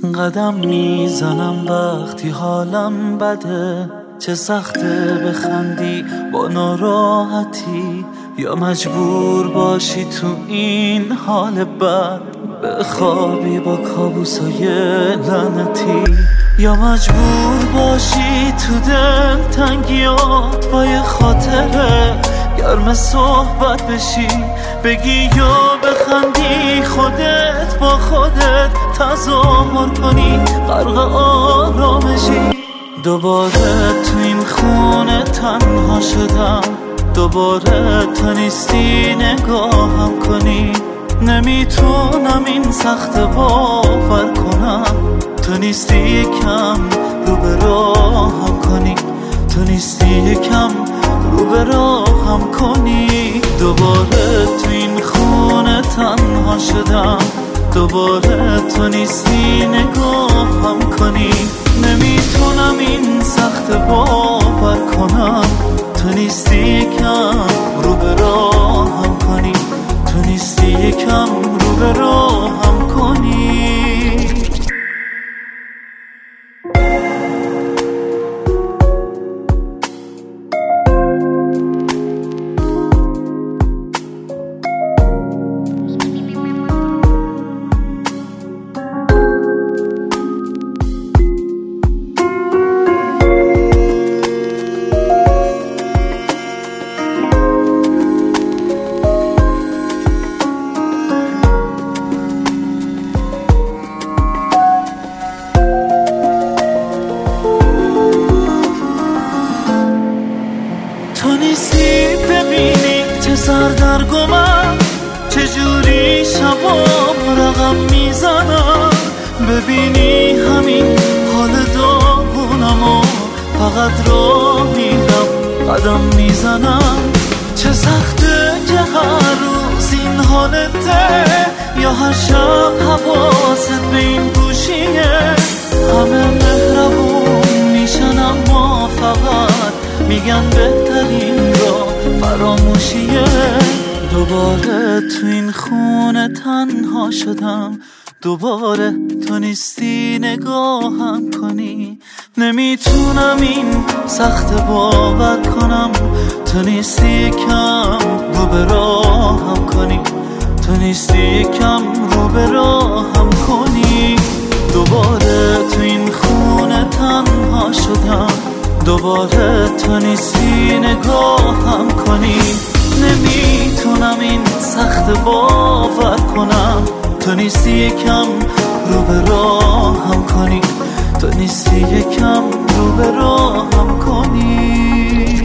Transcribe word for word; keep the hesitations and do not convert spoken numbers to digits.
قدم میزنم وقتی حالم بده، چه سخته بخندی با ناراحتی، یا مجبور باشی تو این حال بد بخوابی با کابوسای لعنتی، یا مجبور باشی تو دل تنگیات با یه خاطره گرم صحبت بشی، بگی یا بخندی خودت با خودت تظاهر کنی غرق آرامشی. دوباره تو این خونه تنها شدم، دوباره تو نیستی نگاهم کنی، نمیتونم این سخت باور کنم، تو نیستی یکم رو به راهم کنی، تو نیستی یکم رو به راهم کنی. دوباره تو این خونه تنها شدم، دوباره تو نیستی نگاهم کنی، نمیتونم این سخت باور کنم، تو نیستی یکم رو به راهم کنی، تو نیستی یکم رو به راهم کنی. تو نیستی ببینی چه سردرگمم، چجوری شبام رقم میزنم، ببینی همین حال داغونمو فقط راه میرم قدم میزنم. چه سخته که هر روز این حالته، یا هر شب حواست به این گوشیه، همه مهربون میشن اما فقط میگن بهترین را فراموشیه. دوباره تو این خونه تنها شدم، دوباره تو نیستی نگاهم کنی، نمیتونم این سخت باور کنم، تو نیستی کم رو به راهم کنی، تو نیستی کم رو به راهم کنی. دوباره تو این خونه تنها شدم، دوباره تو نیستی نگاهم کنی، نمیتونم این سخت باور کنم، تو نیستی یکم رو به راهم کنی، تو نیستی یکم رو به راهم کنی.